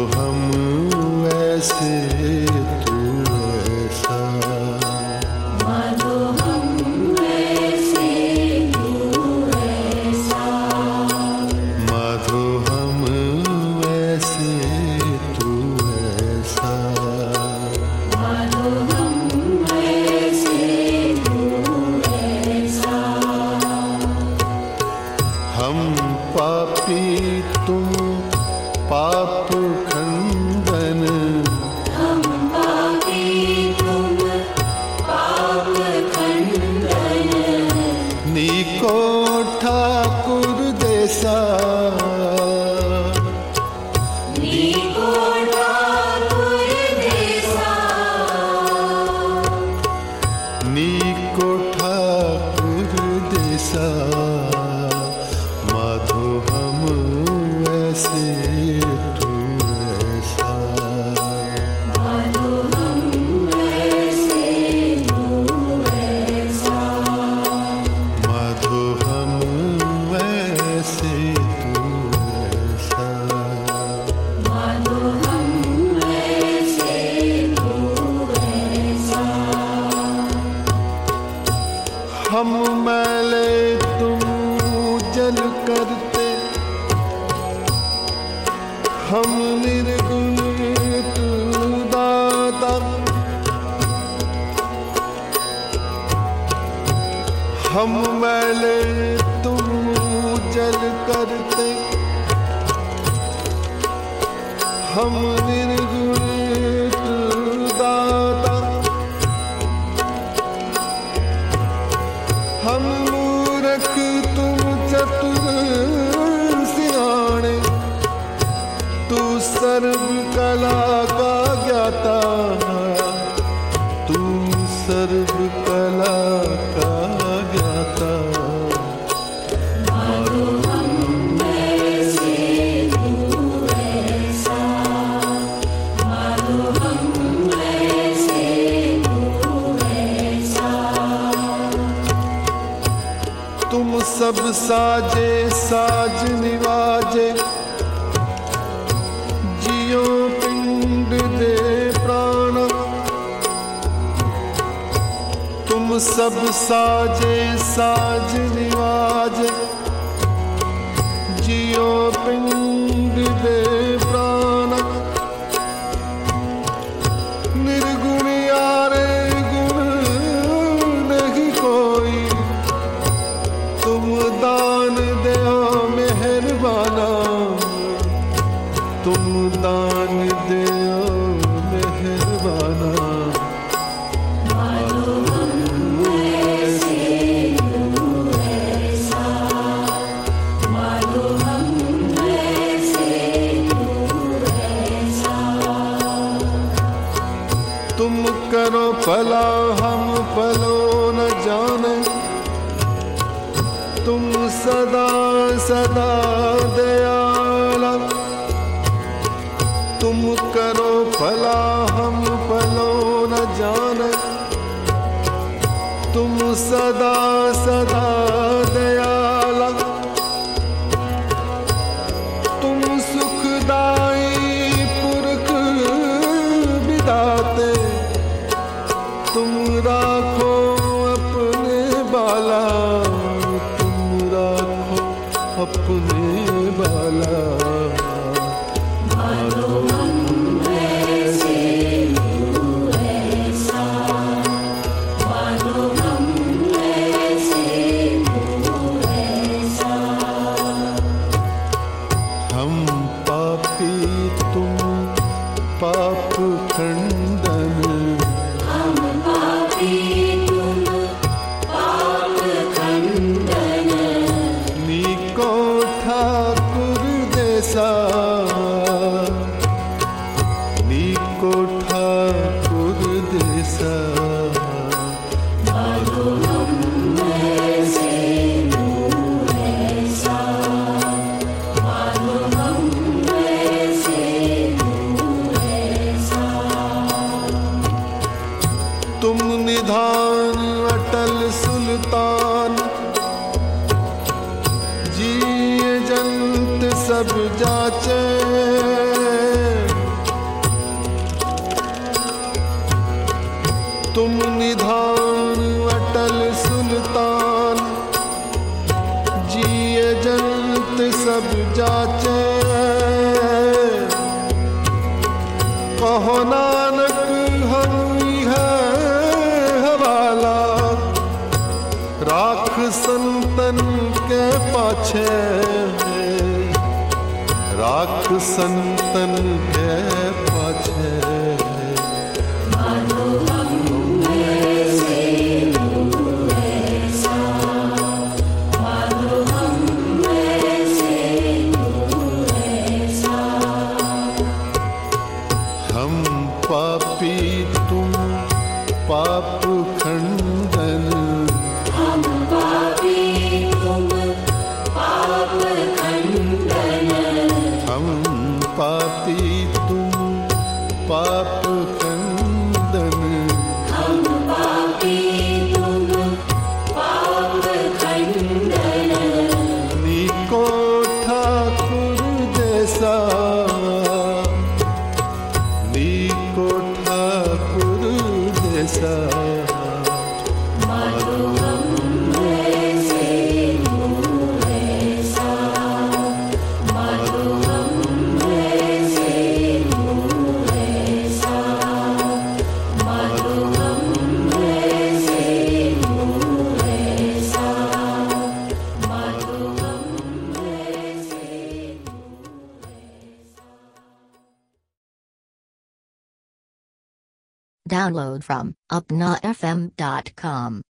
हम ऐसे तू ऐसा, मानो हम ऐसे तू ऐसा, माधो हम ऐसे तू ऐसा, मानो हम ऐसे तू ऐसा। हम पापी तुम पाप खंडन, हम पापी तुम पाप खंडन, नीको ठाकुर देसा, नीको ठाकुर देसा, नीको ठाकुर देसा, माधो हम ऐसे तू ऐसा, मानो हम ऐसे तू ऐसा, माधो हम ऐसे तू ऐसा, मानो हम ऐसे तू ऐसा। हम मैले तुम जल करते, हम निर्गुण तू दाता, हम मैले तुम जल करते, हम निर्गुण तू दाता, हम मूर्ख तुम चतुर सियाणे, तू सर्व कला का ज्ञाता, तू सर्व कला का ज्ञाता, मानो हम ऐसे तू ऐसा, मानो हम ऐसे तू ऐसा। तुम सब साजे साज निवाजे, जियो पिंड दे प्राण, तुम सब साजे साज निवाजे, जियो पिंड दे प्राण, निर्गुण यारे गुण नहीं कोई, तुम दान दो मेहरबाना, तुम दान दो मेहरबाना, मानो हम ऐसे तू ऐसा, मानो हम ऐसे तू ऐसा। तुम करो भला हम भलो न जाने, तुम सदा सदा दयाला, तुम करो भला हम भलो न जाने, तुम सदा सदा दयाला, तुम सुखदाई पुरख विधाते, तुम राखो अपने बाला, तुम राखो अपने बाला, मानो हम ऐसे तू ऐसा, मानो हम ऐसे तू ऐसा। हम पापी तुम पाप खंडन, हम पापी तुम पाप खंडन, नीको ठाकुर देसा, नीको ठाकुर देसा, मानो हम ऐसे तू ऐसा, मानो हम ऐसे तू ऐसा। कहो नानक हम है हवाला, राख संतन के पाछे, राख संतन के पाछे। हम पापी तुम पाप खंडन, हम पापी तुम पाप खंडन, हम पापी तुम पाप खंडन। हम पापी तुम पाप खंडन, नीको ठाकुर जैसा, नीको ठाकुर जैसा। माधो हम ऐसे तू ऐसा, माधो हम ऐसे तू ऐसा, माधो हम ऐसे तू ऐसा, माधो हम ऐसे तू ऐसा। Download from upnafm.com.